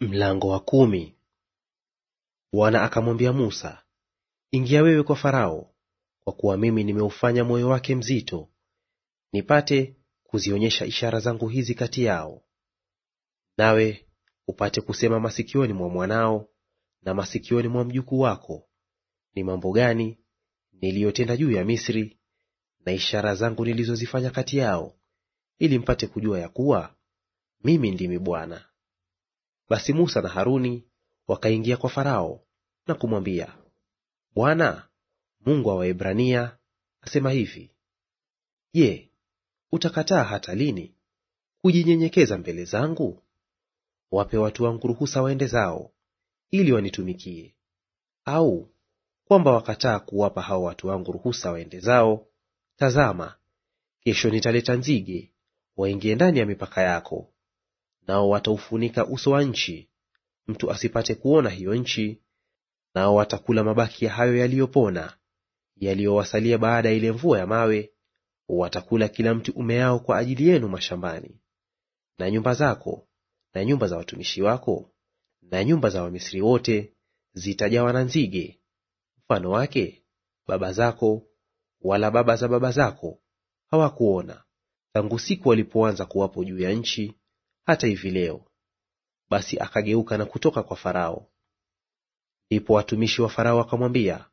Mlango wa 10. Bwana akamwambia Musa, ingia wewe kwa Farao, kwa kuwa mimi nimeufanya moyo wake mzito, nipate kuzionyesha ishara zangu hizi kati yao. Nawe upate kusema masikioni mwa mwanao na masikioni mwa mjukuu wako, ni mambo gani niliyotenda juu ya Misri, na ishara zangu nilizozifanya kati yao, ili mpate kujua ya kuwa mimi ndimi Bwana. Basi Musa na Haruni wakaingia kwa Farao na kumwambia, Bwana Mungu wa Waebrania asema hivi: Je, utakataa hata lini kujinyenyekeza mbele zangu? Wape watu wangu ruhusa waende zao, ili wanitumikie. Au kwamba wakataa kuwapa hao watu wangu ruhusa waende zao, tazama, kesho nitaleta nzige waingie ndani ya mipaka yako, nao wataufunika uso wa nchi, mtu asipate kuona hiyo nchi, nao watakula mabaki ya hayo yaliyopona, yaliyowasalia baada ya ile mvua ya mawe; watakula kila mti umeao kwa ajili yenu mashambani. Na nyumba zako na nyumba za watumishi wako na nyumba za Wamisri wote zitajawa na nzige; mfano wake baba zako wala baba za baba zako hawakuona, tangu siku walipoanza kuwapo juu ya nchi hata hivi leo. Basi akageuka na kutoka kwa Farao. Ndipo watumishi wa Farao wakamwambia,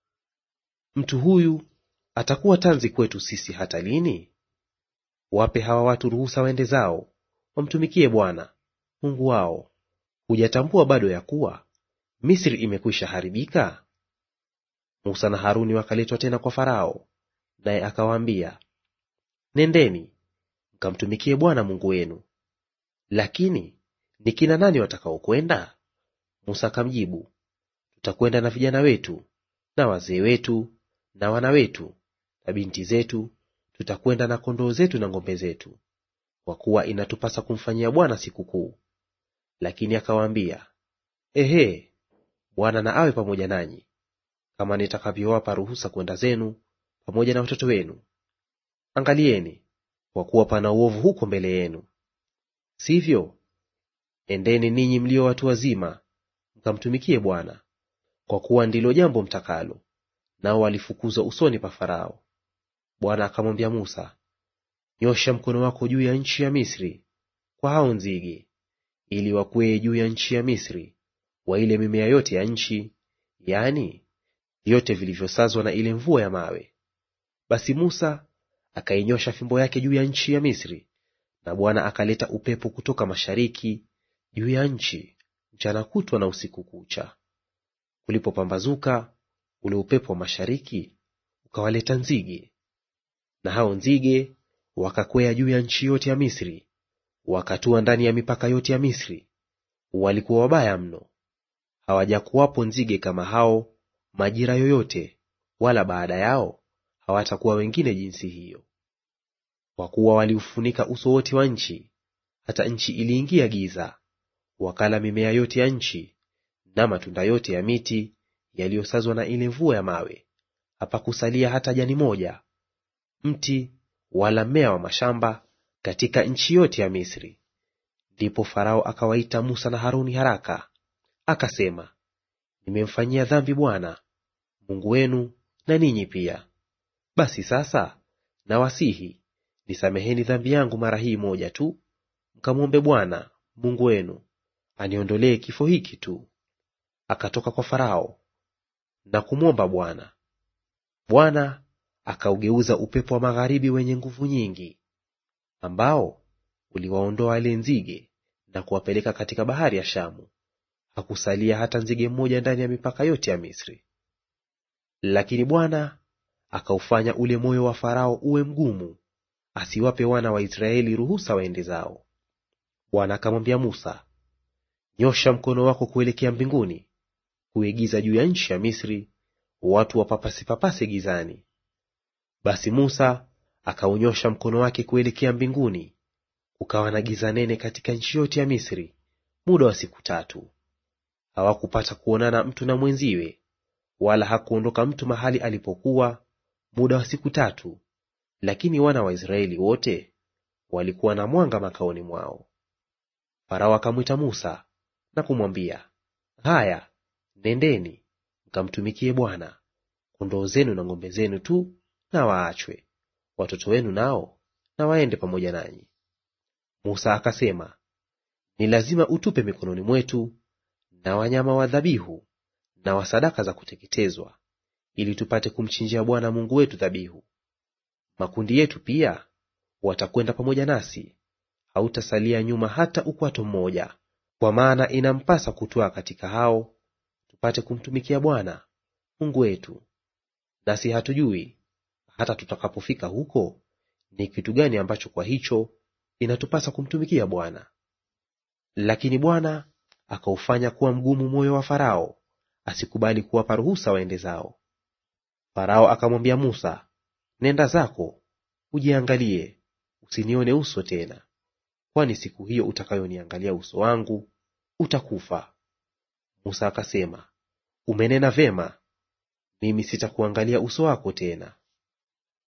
mtu huyu atakuwa tanzi kwetu sisi hata lini? Wape hawa watu ruhusa waende zao, wamtumikie Bwana Mungu wao. Hujatambua bado ya kuwa Misri imekwisha haribika? Musa na Haruni wakaletwa tena kwa Farao, naye akawaambia, nendeni mkamtumikie Bwana Mungu wenu. Lakini ni kina nani watakaokwenda? Musa akamjibu, tutakwenda na vijana wetu na wazee wetu na wana wetu na binti zetu, tutakwenda na kondoo zetu na ng'ombe zetu, kwa kuwa inatupasa kumfanyia Bwana sikukuu. Lakini akawaambia, ehe, Bwana na awe pamoja nanyi, kama nitakavyowapa ruhusa kwenda zenu pamoja na watoto wenu. Angalieni, kwa kuwa pana uovu huko mbele yenu. Sivyo, endeni ninyi mlio watu wazima, mkamtumikie Bwana, kwa kuwa ndilo jambo mtakalo. Nao walifukuzwa usoni pa Farao. Bwana akamwambia Musa, nyosha mkono wako juu ya nchi ya Misri kwa hao nzige, ili wakwee juu ya nchi ya Misri, waile mimea yote ya nchi, yaani vyote vilivyosazwa na ile mvua ya mawe. Basi Musa akainyosha fimbo yake juu ya nchi ya Misri, na Bwana akaleta upepo kutoka mashariki juu ya nchi mchana kutwa na usiku kucha. Kulipopambazuka, ule upepo wa mashariki ukawaleta nzige, na hao nzige wakakwea juu ya nchi yote ya Misri, wakatua ndani ya mipaka yote ya Misri. Walikuwa wabaya mno, hawajakuwapo nzige kama hao majira yoyote, wala baada yao hawatakuwa wengine jinsi hiyo. Kwa kuwa waliufunika uso wote wa nchi, hata nchi iliingia giza. Wakala mimea yote ya nchi na matunda yote ya miti yaliyosazwa na ile mvua ya mawe; hapakusalia hata jani moja, mti wala mmea wa mashamba katika nchi yote ya Misri. Ndipo Farao akawaita Musa na Haruni haraka, akasema, nimemfanyia dhambi Bwana Mungu wenu na ninyi pia. Basi sasa nawasihi, nisameheni dhambi yangu mara hii moja tu, mkamwombe Bwana Mungu wenu aniondolee kifo hiki tu. Akatoka kwa Farao na kumwomba Bwana. Bwana akaugeuza upepo wa magharibi wenye nguvu nyingi, ambao uliwaondoa wale nzige na kuwapeleka katika bahari ya Shamu. Hakusalia hata nzige mmoja ndani ya mipaka yote ya Misri. Lakini Bwana akaufanya ule moyo wa Farao uwe mgumu, asiwape wana wa Israeli ruhusa waende zao. Bwana akamwambia Musa, nyosha mkono wako kuelekea mbinguni, kuwe giza juu ya nchi ya Misri, watu wapapase gizani. Basi Musa akaunyosha mkono wake kuelekea mbinguni, kukawa na giza nene katika nchi yote ya Misri muda wa siku 3. Hawakupata kuonana mtu na mwenziwe, wala hakuondoka mtu mahali alipokuwa muda wa siku 3, lakini wana wa Israeli wote walikuwa na mwanga makaoni mwao. Farao akamwita Musa na kumwambia, haya, nendeni mkamtumikie Bwana. Kondoo zenu na ng'ombe zenu tu na waachwe, watoto wenu nao na waende pamoja nanyi. Musa akasema, ni lazima utupe mikononi mwetu na wanyama wa dhabihu na wa sadaka za kuteketezwa, ili tupate kumchinjia Bwana Mungu wetu dhabihu. Makundi yetu pia watakwenda pamoja nasi, hautasalia nyuma hata ukwato mmoja, kwa maana inampasa kutwaa katika hao, tupate kumtumikia Bwana Mungu wetu. Nasi hatujui hata tutakapofika huko ni kitu gani ambacho kwa hicho inatupasa kumtumikia Bwana. Lakini Bwana akaufanya kuwa mgumu moyo wa Farao, asikubali kuwapa ruhusa waende zao. Farao akamwambia Musa, nenda zako, ujiangalie, usinione uso tena, kwani siku hiyo utakayoniangalia uso wangu utakufa. Musa akasema, umenena vema, mimi sitakuangalia uso wako tena.